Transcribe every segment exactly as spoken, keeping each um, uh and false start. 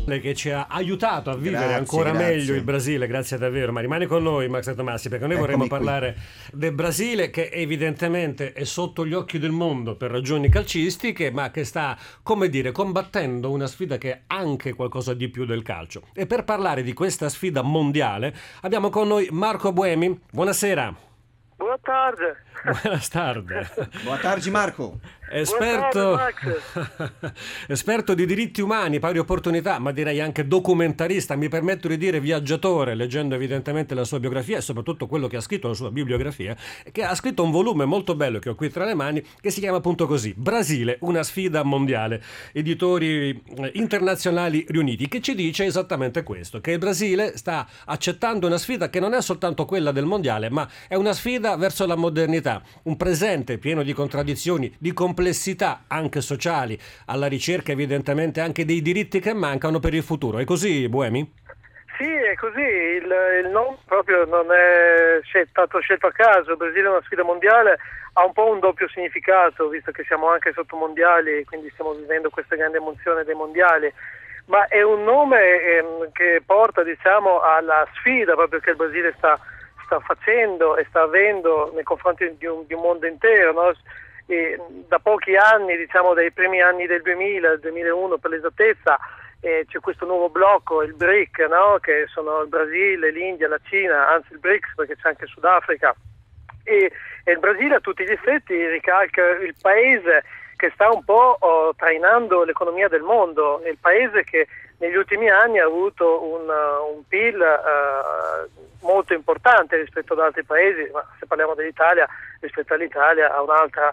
che ci ha aiutato a vivere Grazie, ancora grazie. meglio il Brasile, grazie davvero. Ma rimane con noi, Max Tomassi, perché noi vorremmo Eccomi qui. parlare del Brasile, che evidentemente è sotto gli occhi del mondo per ragioni calcistiche, ma che sta, come dire, combattendo una sfida che è anche qualcosa di più del calcio. E per parlare di questa sfida mondiale abbiamo con noi Marco Buemi. Buonasera. Boa tarde. Buenas tarde. Buona tarde Marco. Esperto, Buona tarde, esperto di diritti umani, pari opportunità, ma direi anche documentarista, mi permetto di dire viaggiatore, leggendo evidentemente la sua biografia e soprattutto quello che ha scritto la sua bibliografia, che ha scritto un volume molto bello che ho qui tra le mani, che si chiama appunto così: Brasile, una sfida mondiale, editori eh, internazionali riuniti, che ci dice esattamente questo, che il Brasile sta accettando una sfida che non è soltanto quella del mondiale, ma è una sfida verso la modernità, un presente pieno di contraddizioni, di complessità anche sociali, alla ricerca evidentemente anche dei diritti che mancano per il futuro. È così, Buemi? Sì, è così, il, il nome proprio non è stato scelto a caso. Il Brasile è una sfida mondiale, ha un po' un doppio significato, visto che siamo anche sotto mondiali, quindi stiamo vivendo questa grande emozione dei mondiali, ma è un nome ehm, che porta, diciamo, alla sfida proprio che il Brasile sta, sta facendo e sta avendo nei confronti di un, di un mondo intero, no? E da pochi anni, diciamo dai primi anni del duemila, duemilauno per l'esattezza, eh, c'è questo nuovo blocco, il B R I C, no? Che sono il Brasile, l'India, la Cina, anzi il B R I C S perché c'è anche Sudafrica, e, e il Brasile a tutti gli effetti ricalca il paese che sta un po' oh, trainando l'economia del mondo, è il paese che negli ultimi anni ha avuto un, uh, un P I L uh, molto importante rispetto ad altri paesi, ma se parliamo dell'Italia, rispetto all'Italia ha un'altra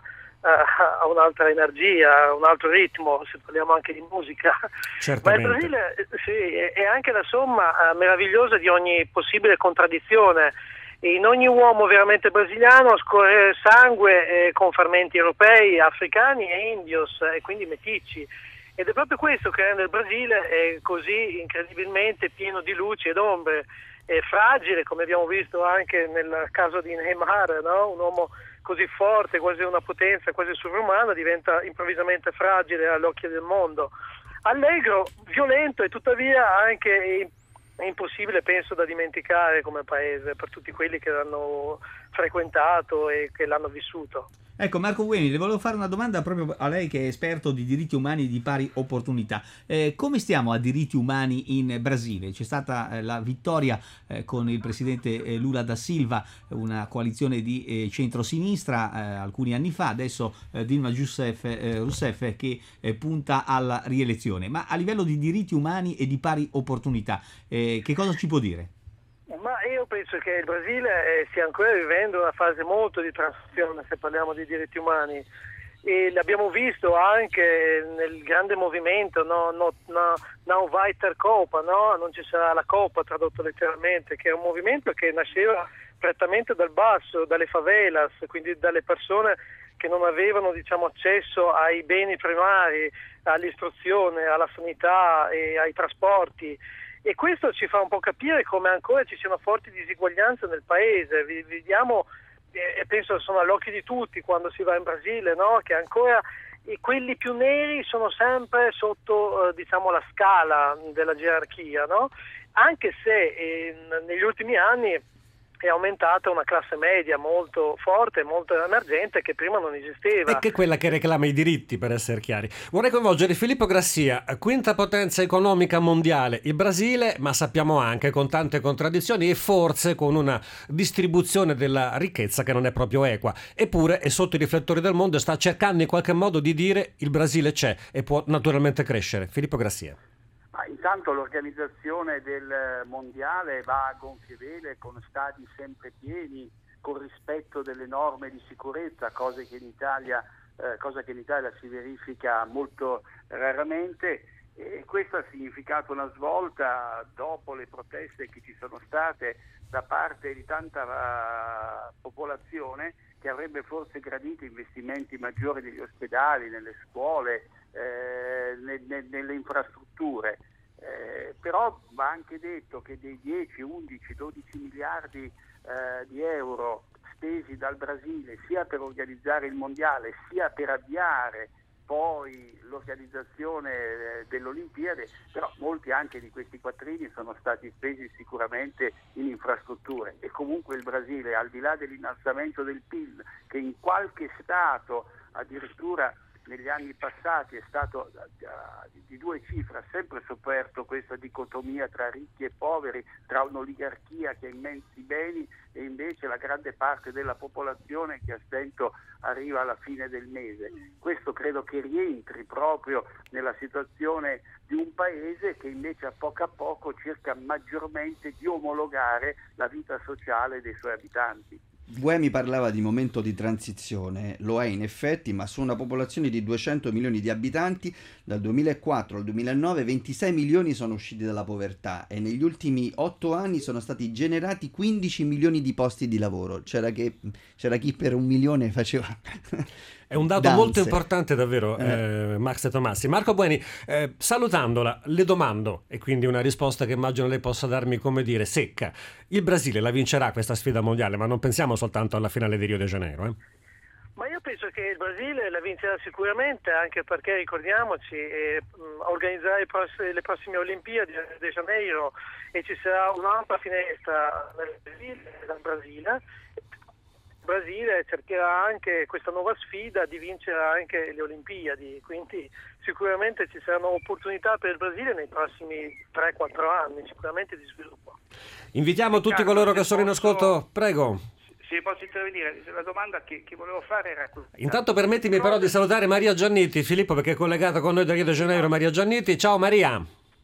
ha un'altra energia, un altro ritmo, se parliamo anche di musica. Certamente. Ma il Brasile sì, è anche la somma uh, meravigliosa di ogni possibile contraddizione. In ogni uomo veramente brasiliano scorre sangue eh, con fermenti europei, africani e indios, e quindi meticci. Ed è proprio questo che rende il Brasile eh, così incredibilmente pieno di luci ed ombre, eh, fragile, come abbiamo visto anche nel caso di Neymar, no? Un uomo così forte, quasi una potenza, quasi sovrumana, diventa improvvisamente fragile agli occhi del mondo. Allegro, violento e tuttavia anche impossibile, penso, da dimenticare come paese per tutti quelli che l'hanno frequentato e che l'hanno vissuto. Ecco Marco Buemi, le volevo fare una domanda proprio a lei che è esperto di diritti umani e di pari opportunità. Eh, come stiamo a diritti umani in Brasile? C'è stata eh, la vittoria eh, con il presidente eh, Lula da Silva, una coalizione di eh, centrosinistra eh, alcuni anni fa, adesso eh, Dilma Rousseff, eh, Rousseff che eh, punta alla rielezione. Ma a livello di diritti umani e di pari opportunità, eh, che cosa ci può dire? Ma io penso che il Brasile eh, stia ancora vivendo una fase molto di transizione se parliamo di diritti umani, e l'abbiamo visto anche nel grande movimento no, no, no, Não vai ter Copa, no? Non ci sarà la Coppa, tradotto letteralmente, che è un movimento che nasceva prettamente dal basso, dalle favelas, quindi dalle persone che non avevano, diciamo, accesso ai beni primari, all'istruzione, alla sanità e ai trasporti. E questo ci fa un po' capire come ancora ci siano forti disuguaglianze nel paese. Vediamo, e penso sono all'occhio di tutti quando si va in Brasile, no? Che ancora e quelli più neri sono sempre sotto eh, diciamo la scala della gerarchia, no? Anche se eh, negli ultimi anni è aumentata una classe media molto forte, molto emergente, che prima non esisteva. E che è quella che reclama i diritti, per essere chiari. Vorrei coinvolgere Filippo Grassia, quinta potenza economica mondiale, il Brasile, ma sappiamo anche con tante contraddizioni e forse con una distribuzione della ricchezza che non è proprio equa. Eppure è sotto i riflettori del mondo e sta cercando in qualche modo di dire il Brasile c'è e può naturalmente crescere. Filippo Grassia. Ah, intanto l'organizzazione del mondiale va a gonfie vele, con stadi sempre pieni, con rispetto delle norme di sicurezza, cose che in Italia, eh, cosa che in Italia si verifica molto raramente, e questo ha significato una svolta dopo le proteste che ci sono state da parte di tanta uh, popolazione che avrebbe forse gradito investimenti maggiori negli ospedali, nelle scuole, eh, ne, ne, nelle infrastrutture. Eh, però va anche detto che dei dieci, undici, dodici miliardi eh, di euro spesi dal Brasile sia per organizzare il mondiale sia per avviare poi l'organizzazione dell'Olimpiade, però molti anche di questi quattrini sono stati spesi sicuramente in infrastrutture, e comunque il Brasile, al di là dell'innalzamento del P I L, che in qualche stato addirittura negli anni passati è stato uh, di due cifre, ha sempre sofferto questa dicotomia tra ricchi e poveri, tra un'oligarchia che ha immensi beni e invece la grande parte della popolazione che a stento arriva alla fine del mese. Questo credo che rientri proprio nella situazione di un paese che invece a poco a poco cerca maggiormente di omologare la vita sociale dei suoi abitanti. Buemi parlava di momento di transizione, lo è in effetti, ma su una popolazione di duecento milioni di abitanti, dal duemilaquattro al duemilanove ventisei milioni sono usciti dalla povertà e negli ultimi otto anni sono stati generati quindici milioni di posti di lavoro. C'era, che, c'era chi per un milione faceva... È un dato danze. Molto importante davvero, eh. Eh, Max Tomassi. Marco Buemi, eh, salutandola, le domando, e quindi una risposta che immagino lei possa darmi, come dire, secca. Il Brasile la vincerà questa sfida mondiale, ma non pensiamo soltanto alla finale di Rio de Janeiro, eh? Ma io penso che il Brasile la vincerà sicuramente, anche perché ricordiamoci, eh, organizzerà i pross- le prossime Olimpiadi a Rio de Janeiro e ci sarà un'ampia finestra nel Brasile, dal Brasile. Il Brasile cercherà anche questa nuova sfida di vincere anche le Olimpiadi, quindi sicuramente ci saranno opportunità per il Brasile nei prossimi tre quattro anni, sicuramente di sviluppo. Invitiamo tutti coloro che sono in ascolto, prego. Se posso intervenire, la domanda che, che volevo fare era questa. Intanto permettimi però di salutare Maria Giannitti, Filippo, perché è collegata con noi da Rio de Janeiro. Maria Giannitti, ciao Maria.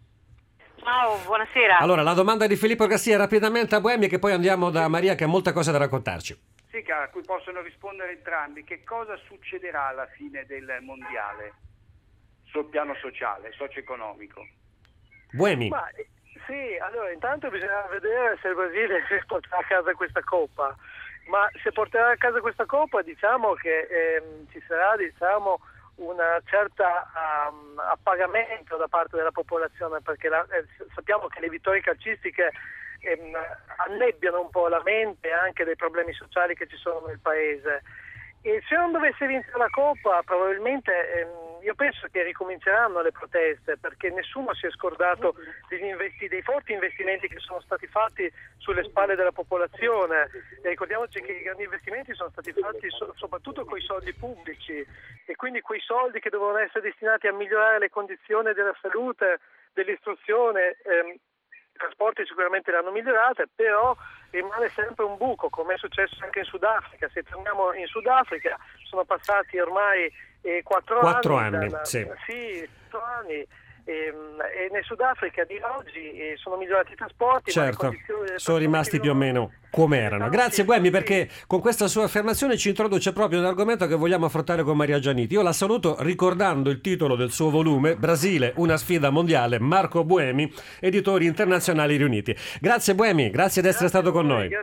Ciao, buonasera. Allora, la domanda di Filippo Garcia rapidamente a Buemi, che poi andiamo da Maria che ha molte cose da raccontarci. Sì, a cui possono rispondere entrambi. Che cosa succederà alla fine del mondiale sul piano sociale, socio-economico? Buemi. Ma, sì, allora intanto bisogna vedere se il Brasile porterà a casa questa coppa, ma se porterà a casa questa coppa diciamo che ehm, ci sarà diciamo una certa um, appagamento da parte della popolazione, perché la, eh, sappiamo che le vittorie calcistiche ehm, annebbiano un po' la mente anche dei problemi sociali che ci sono nel paese, e se non dovesse vincere la Coppa probabilmente ehm, io penso che ricominceranno le proteste, perché nessuno si è scordato degli investi- dei forti investimenti che sono stati fatti sulle spalle della popolazione, e ricordiamoci che i grandi investimenti sono stati fatti so- soprattutto con i soldi pubblici, e quindi quei soldi che dovevano essere destinati a migliorare le condizioni della salute, dell'istruzione, ehm, i trasporti sicuramente l'hanno migliorata, però rimane sempre un buco, come è successo anche in Sudafrica. Se torniamo in Sudafrica sono passati ormai eh, quattro, quattro anni, anni dalla, sì. sì, quattro anni. E, e nel Sudafrica di oggi eh, sono migliorati i trasporti, certo, ma le condizioni sono rimasti più o meno come erano. Grazie Buemi, perché con questa sua affermazione ci introduce proprio un argomento che vogliamo affrontare con Maria Giannitti. Io la saluto ricordando il titolo del suo volume, Brasile, una sfida mondiale, Marco Buemi, Editori Internazionali Riuniti. Grazie Buemi, grazie di essere Grazie stato con voi, noi. grazie.